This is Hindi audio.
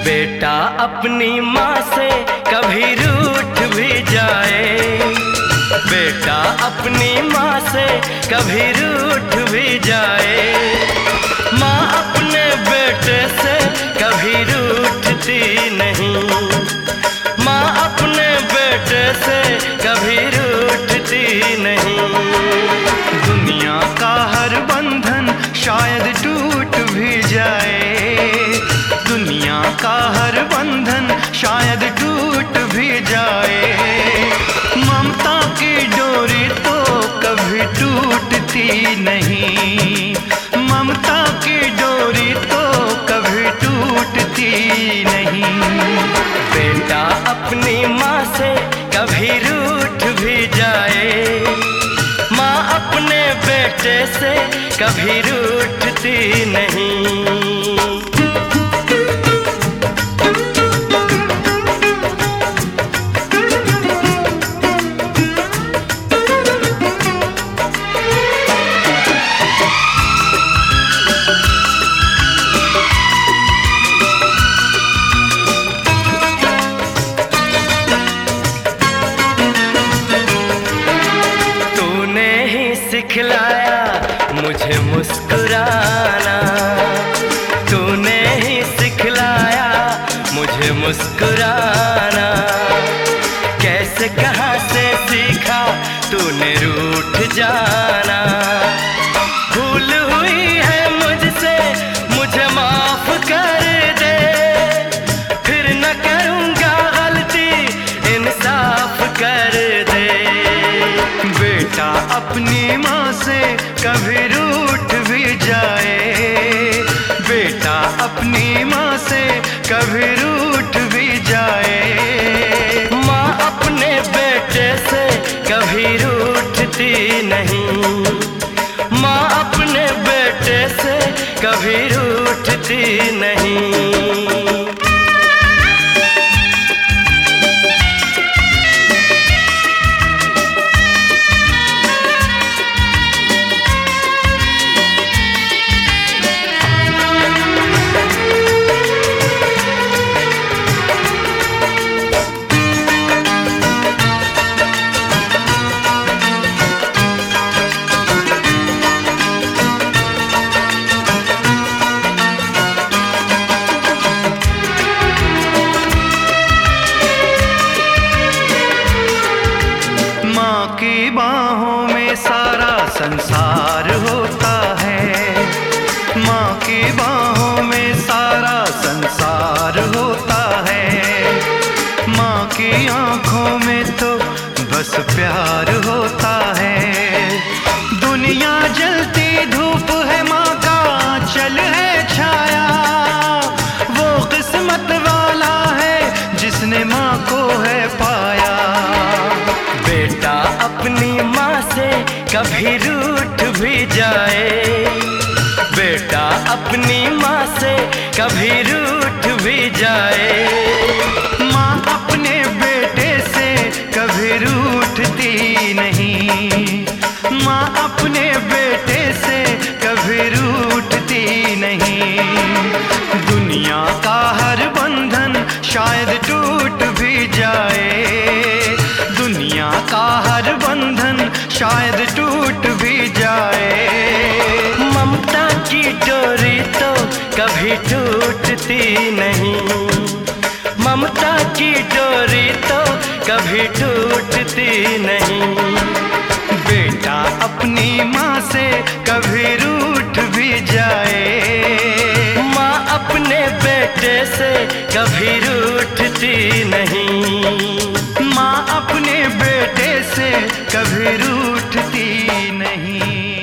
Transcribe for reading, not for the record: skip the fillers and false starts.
बेटा अपनी माँ से कभी रूठ भी जाए, बेटा अपनी माँ से कभी रूठ भी जाए, माँ अपने बेटे से कभी रूठती नहीं, माँ अपने बेटे से कभी रूठती नहीं। दुनिया का हर बंधन शायद टूट भी जाए, दुनिया का हर बंधन शायद टूट भी जाए, ममता की डोरी तो कभी टूटती नहीं, ममता की डोरी तो कभी टूटती नहीं। बेटा अपनी माँ से कभी रूठ भी जाए, माँ अपने बेटे से कभी रूठती नहीं। सिखलाया मुझे मुस्कुराना, तूने ही सिखलाया मुझे मुस्कुराना, कैसे कहाँ से सीखा तूने रूठ जाना। भूल हुई है मुझसे मुझे माफ कर दे, फिर न करूँगा गलती इंसाफ कर दे। बेटा अपनी माँ से कभी रूठ भी जाए, बेटा अपनी माँ से कभी रूठ भी जाए, माँ अपने बेटे से कभी रूठती नहीं, माँ अपने बेटे से कभी रूठती नहीं। की बाहों में सारा संसार होता है, माँ की बाहों में सारा संसार होता है, माँ की आँखों में तो बस प्यार होता है। दुनिया जलती धूप है, माँ का आँचल है छाया, वो किस्मत वाला है जिसने माँ को है पाया। बेटा अपनी माँ से कभी रूठ भी जाए, बेटा अपनी माँ से कभी रूठ भी जाए, माँ अपने बेटे से कभी रूठती नहीं, माँ अपने बेटे से कभी रूठती नहीं। दुनिया का हर बंधन शायद टूट भी जाए, दुनिया का हर बंधन शायद टूट भी जाए, ममता की डोरी तो कभी टूटती नहीं, ममता की डोरी तो कभी टूटती नहीं। बेटा अपनी माँ से कभी रूठ भी जाए, माँ अपने बेटे से कभी रूठती नहीं, माँ अपने बेटे से कभी रूठती नहीं।